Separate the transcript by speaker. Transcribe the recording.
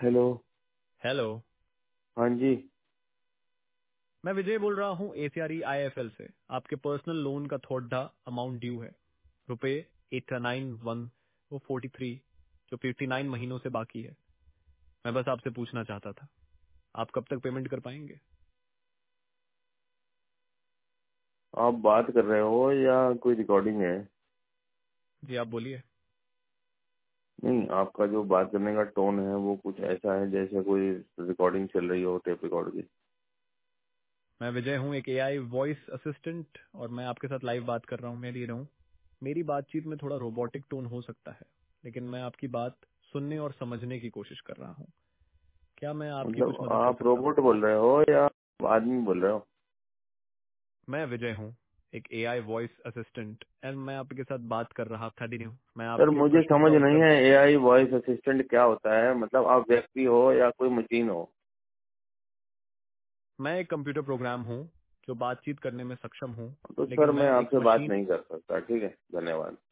Speaker 1: Hello.
Speaker 2: Hello.
Speaker 1: हाँ जी।
Speaker 2: मैं विजय बोल रहा हूँ एसीआरई आईएफएल से। आपके पर्सनल लोन का थोड़ा अमाउंट ड्यू है, रुपए 89,143, जो 59 महीनों से बाकी है। मैं बस आपसे पूछना चाहता था, आप कब तक पेमेंट कर पाएंगे?
Speaker 1: आप बात कर रहे हो या कोई रिकॉर्डिंग है?
Speaker 2: जी आप बोलिए।
Speaker 1: नहीं, आपका जो बात करने का टोन है वो कुछ ऐसा है जैसे कोई रिकॉर्डिंग चल रही हो, टेप रिकॉर्ड की।
Speaker 2: मैं विजय हूँ, एक एआई वॉइस असिस्टेंट, और मैं आपके साथ लाइव बात कर रहा हूँ। मैं ले रहा हूँ, मेरी बातचीत में थोड़ा रोबोटिक टोन हो सकता है, लेकिन मैं आपकी बात सुनने और समझने की कोशिश कर रहा हूँ। क्या मैं आपकी कुछ
Speaker 1: मतलब
Speaker 2: मदद कर
Speaker 1: आप
Speaker 2: सकता हूँ?
Speaker 1: रोबोट बोल रहे हो या आदमी बोल रहे हो?
Speaker 2: मैं विजय हूँ, एक एआई वॉइस असिस्टेंट, एंड मैं आपके साथ बात कर रहा था। नहीं, मैं
Speaker 1: सर
Speaker 2: आपके
Speaker 1: मुझे
Speaker 2: प्रश्नों
Speaker 1: समझ
Speaker 2: का
Speaker 1: नहीं
Speaker 2: उत्तर।
Speaker 1: है एआई वॉइस असिस्टेंट क्या होता है। मतलब आप व्यक्ति हो या कोई मशीन हो?
Speaker 2: मैं एक कंप्यूटर प्रोग्राम हूँ जो बातचीत करने में सक्षम हूँ,
Speaker 1: तो
Speaker 2: लेकिन
Speaker 1: सर मैं
Speaker 2: मैं एक
Speaker 1: आपसे बात
Speaker 2: मशीन।
Speaker 1: नहीं कर सकता। ठीक है, धन्यवाद।